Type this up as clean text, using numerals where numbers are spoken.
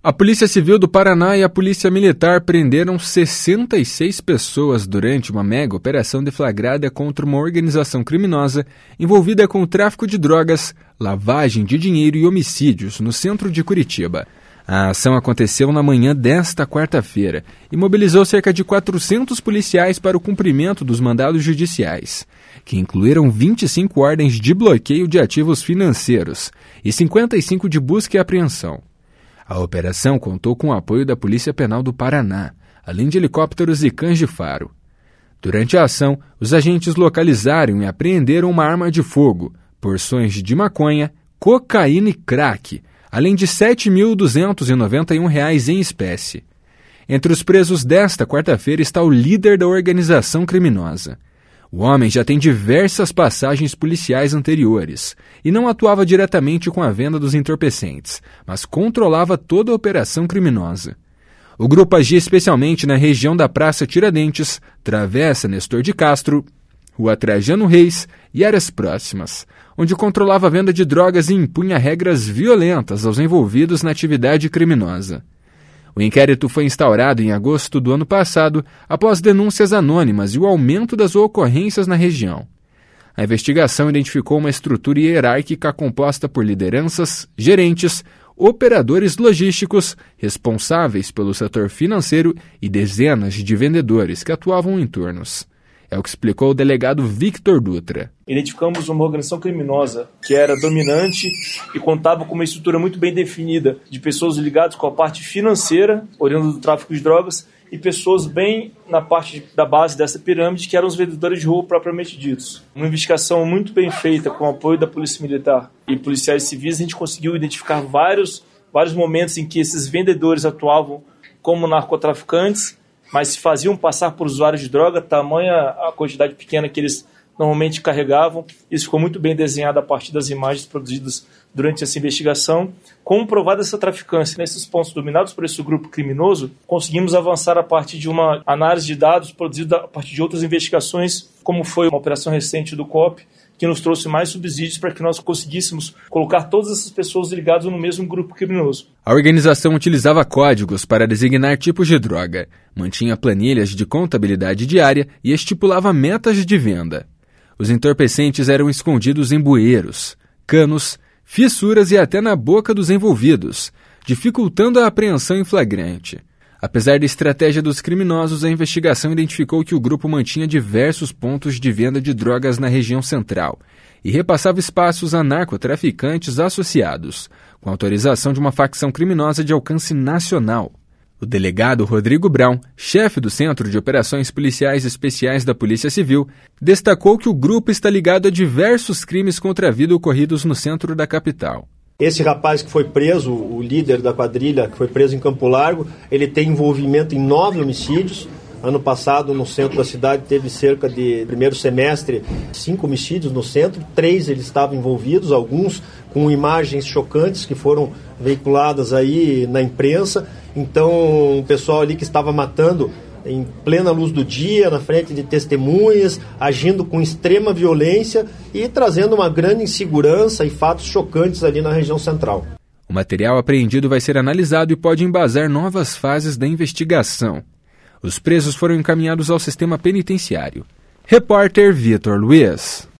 A Polícia Civil do Paraná e a Polícia Militar prenderam 66 pessoas durante uma mega operação deflagrada contra uma organização criminosa envolvida com o tráfico de drogas, lavagem de dinheiro e homicídios no centro de Curitiba. A ação aconteceu na manhã desta quarta-feira e mobilizou cerca de 400 policiais para o cumprimento dos mandados judiciais, que incluíram 25 ordens de bloqueio de ativos financeiros e 55 de busca e apreensão. A operação contou com o apoio da Polícia Penal do Paraná, além de helicópteros e cães de faro. Durante a ação, os agentes localizaram e apreenderam uma arma de fogo, porções de maconha, cocaína e crack, além de R$ 7.291 em espécie. Entre os presos desta quarta-feira está o líder da organização criminosa. O homem já tem diversas passagens policiais anteriores e não atuava diretamente com a venda dos entorpecentes, mas controlava toda a operação criminosa. O grupo agia especialmente na região da Praça Tiradentes, Travessa Nestor de Castro, Rua Trajano Reis e áreas próximas, onde controlava a venda de drogas e impunha regras violentas aos envolvidos na atividade criminosa. O inquérito foi instaurado em agosto do ano passado, após denúncias anônimas e o aumento das ocorrências na região. A investigação identificou uma estrutura hierárquica composta por lideranças, gerentes, operadores logísticos, responsáveis pelo setor financeiro e dezenas de vendedores que atuavam em turnos. É o que explicou o delegado Victor Dutra. Identificamos uma organização criminosa que era dominante e contava com uma estrutura muito bem definida de pessoas ligadas com a parte financeira, oriunda do tráfico de drogas, e pessoas bem na parte da base dessa pirâmide, que eram os vendedores de rua propriamente ditos. Uma investigação muito bem feita com o apoio da Polícia Militar e policiais civis, a gente conseguiu identificar vários momentos em que esses vendedores atuavam como narcotraficantes, mas se faziam passar por usuários de droga, tamanha a quantidade pequena que eles normalmente carregavam. Isso ficou muito bem desenhado a partir das imagens produzidas durante essa investigação. Como provada essa traficância nesses pontos dominados por esse grupo criminoso, conseguimos avançar a partir de uma análise de dados produzida a partir de outras investigações, como foi uma operação recente do COP, que nos trouxe mais subsídios para que nós conseguíssemos colocar todas essas pessoas ligadas no mesmo grupo criminoso. A organização utilizava códigos para designar tipos de droga, mantinha planilhas de contabilidade diária e estipulava metas de venda. Os entorpecentes eram escondidos em bueiros, canos, fissuras e até na boca dos envolvidos, dificultando a apreensão em flagrante. Apesar da estratégia dos criminosos, a investigação identificou que o grupo mantinha diversos pontos de venda de drogas na região central e repassava espaços a narcotraficantes associados, com autorização de uma facção criminosa de alcance nacional. O delegado Rodrigo Brown, chefe do Centro de Operações Policiais Especiais da Polícia Civil, destacou que o grupo está ligado a diversos crimes contra a vida ocorridos no centro da capital. Esse rapaz que foi preso, o líder da quadrilha, que foi preso em Campo Largo, ele tem envolvimento em 9 homicídios. Ano passado, no centro da cidade, teve cerca de, primeiro semestre, 5 homicídios no centro. 3 eles estavam envolvidos, alguns com imagens chocantes que foram veiculadas aí na imprensa. Então, o pessoal ali que estava matando em plena luz do dia, na frente de testemunhas, agindo com extrema violência e trazendo uma grande insegurança e fatos chocantes ali na região central. O material apreendido vai ser analisado e pode embasar novas fases da investigação. Os presos foram encaminhados ao sistema penitenciário. Repórter Vitor Luiz.